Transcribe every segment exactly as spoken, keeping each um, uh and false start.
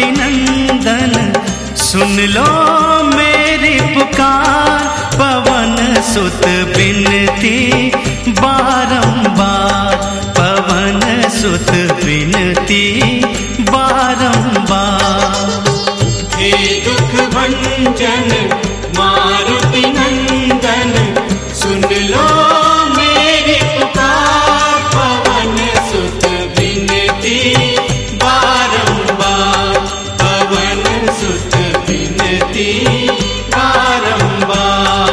मारुति नंदन सुन लो मेरी पुकार, पवन सुत बिनती बारंबार, पवन सुत बिनती बारंबार। हे दुख भंजन मारुति नंदन सुन लो मेरी पुकार, पवन सुत बिनती बारंबार, पवन सुत बिनती बारंबार।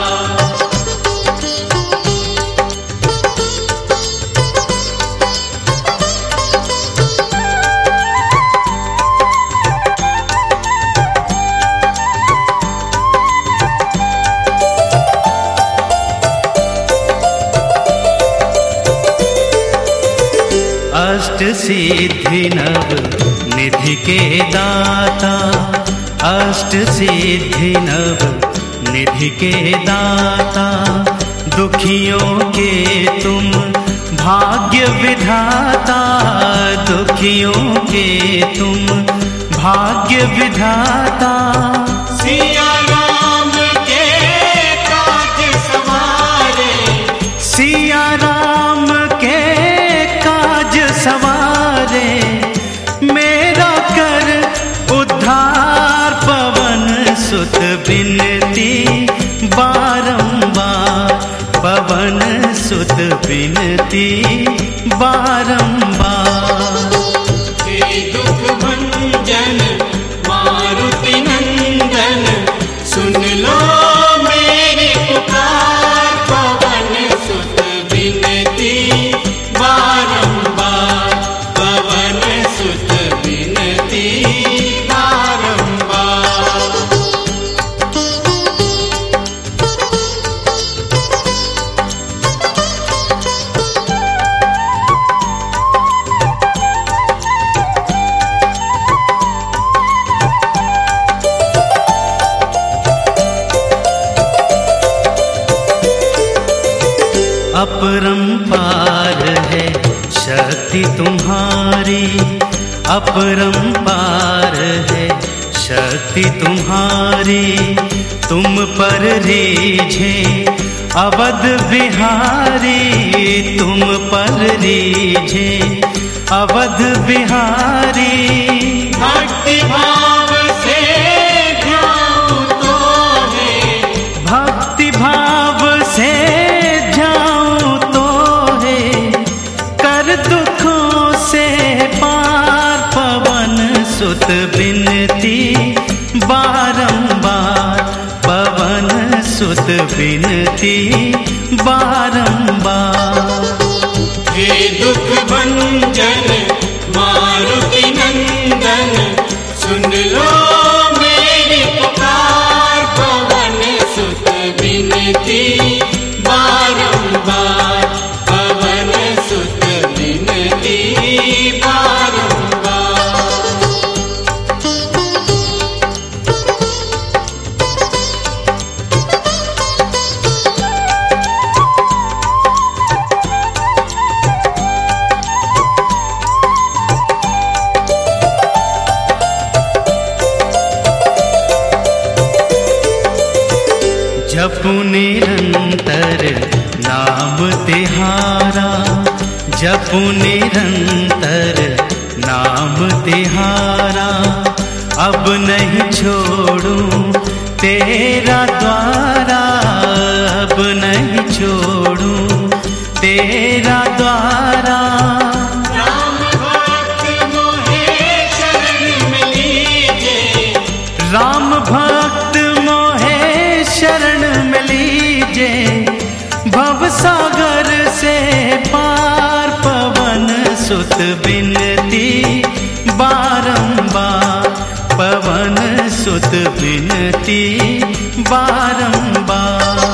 अष्ट सिद्धि नव निधि के दाता, अष्ट सिद्धि नव निधि के दाता, दुखियों के तुम भाग्य विधाता, दुखियों के तुम भाग्य विधाता। सिया राम के काज सवारे, सिया राम के काज सवारे, मेरा कर उद्धार, पवन सुत बिनती बारंबार, पवन सुत बिनती बारंबार। हे दुख भंजन मारुति नंदन सुन लो मेरी पुकार, पवन सुत बिनती बारंबार, पवन सुत बिनती बारंबार। अपरंपार है शक्ति तुम्हारी, अपरंपार है शक्ति तुम्हारी, तुम पर रीझे अवध बिहारी, तुम पर रीझे अवध बिहारी। भक्ति भाव से ध्याऊं तो है, भक्ति भाव से जाऊं तो है, कर दुखों से पार, पवन सुत बिनती बारंबार, पवन सुत बिनती बारंबार। हे दुख भंजन मारुति नंदन सुन लो मेरी पुकार, पवन सुत बिनती बारंबार, पवन सुत बिनती बारंबार। जपू निरंतर नाम तिहारा, जपू निरंतर नाम तिहारा, अब नहीं छोड़ूं तेरा द्वारा, अब नहीं छोड़ूं तेरा द्वारा। राम भक्त मोहे शरण में लीजे, राम भक्त मोहे शरण में लीजे, भवसागर से पार, पवन सुत बिनती बारंबार, पवन सुत बिनती बारंबार।